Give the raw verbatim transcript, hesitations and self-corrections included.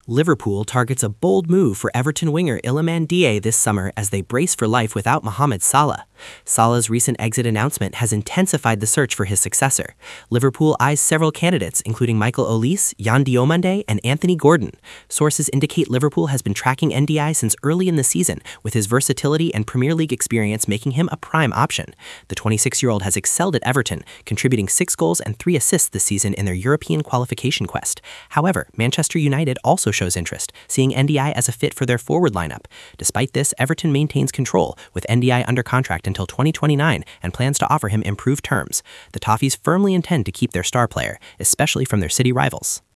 Liverpool targets a bold move for Everton winger Iliman Ndiaye this summer as they brace for life without Mohamed Salah. Salah's recent exit announcement has intensified the search for his successor. Liverpool eyes several candidates, including Michael Olise, Yan Diomande, and Anthony Gordon. Sources indicate Liverpool has been tracking Ndiaye since early in the season, with his versatility and Premier League experience making him a prime option. The twenty-six-year-old has excelled at Everton, contributing six goals and three assists this season in their European qualification quest. However, Manchester United also shows interest, seeing Ndiaye as a fit for their forward lineup. Despite this, Everton maintains control, with Ndiaye under contract until twenty twenty-nine and plans to offer him improved terms. The Toffees firmly intend to keep their star player, especially from their city rivals.